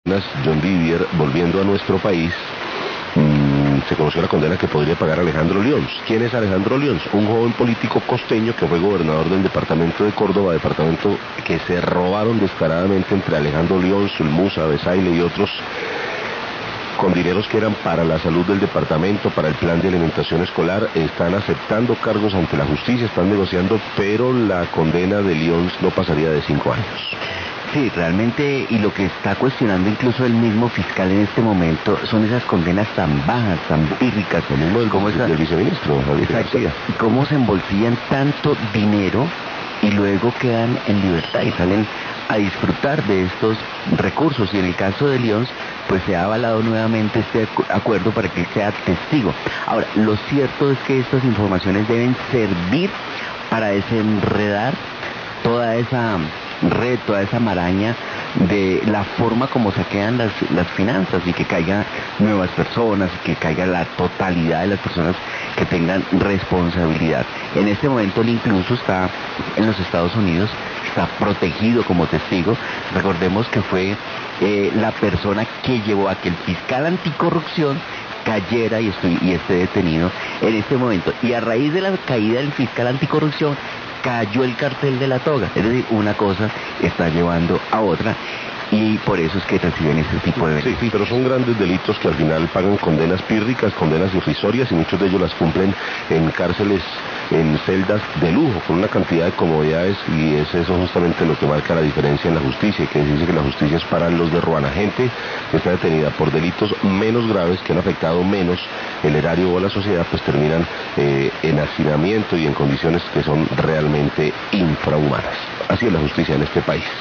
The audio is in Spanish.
John Didier, volviendo a nuestro país, se conoció la condena que podría pagar Alejandro Lions. ¿Quién es Alejandro Lions? Un joven político costeño que fue gobernador del departamento de Córdoba, departamento que se robaron descaradamente entre Alejandro Lions, Sulmusa, Besaile y otros, con dineros que eran para la salud del departamento, para el plan de alimentación escolar. Están aceptando cargos ante la justicia, están negociando, pero la condena de Lions no pasaría de 5 años. Sí, realmente, y lo que está cuestionando incluso el mismo fiscal en este momento son esas condenas tan bajas, tan pírricas. Lo mismo del viceministro, Javier Exacto. García. ¿Cómo se embolsillan tanto dinero y luego quedan en libertad y salen a disfrutar de estos recursos? Y en el caso de Lions, pues se ha avalado nuevamente este acuerdo para que él sea testigo. Ahora, lo cierto es que estas informaciones deben servir para desenredar toda esa red, toda esa maraña de la forma como saquean las finanzas, y que caigan nuevas personas, que caiga la totalidad de las personas que tengan responsabilidad. En este momento él incluso está en los Estados Unidos, está protegido como testigo. Recordemos que fue la persona que llevó a que el fiscal anticorrupción cayera y esté detenido en este momento. Y a raíz de la caída del fiscal anticorrupción, cayó el cartel de la toga. Es decir, una cosa está llevando a otra, y por eso es que reciben ese tipo de beneficios. Sí, pero son grandes delitos que al final pagan condenas pírricas, condenas irrisorias, y muchos de ellos las cumplen en cárceles, en celdas de lujo, con una cantidad de comodidades, y es eso justamente lo que marca la diferencia en la justicia, que dice que la justicia es para los de Ruana. Gente que está detenida por delitos menos graves, que han afectado menos el erario o la sociedad, pues terminan en hacinamiento y en condiciones que son realmente infrahumanas. Así es la justicia en este país.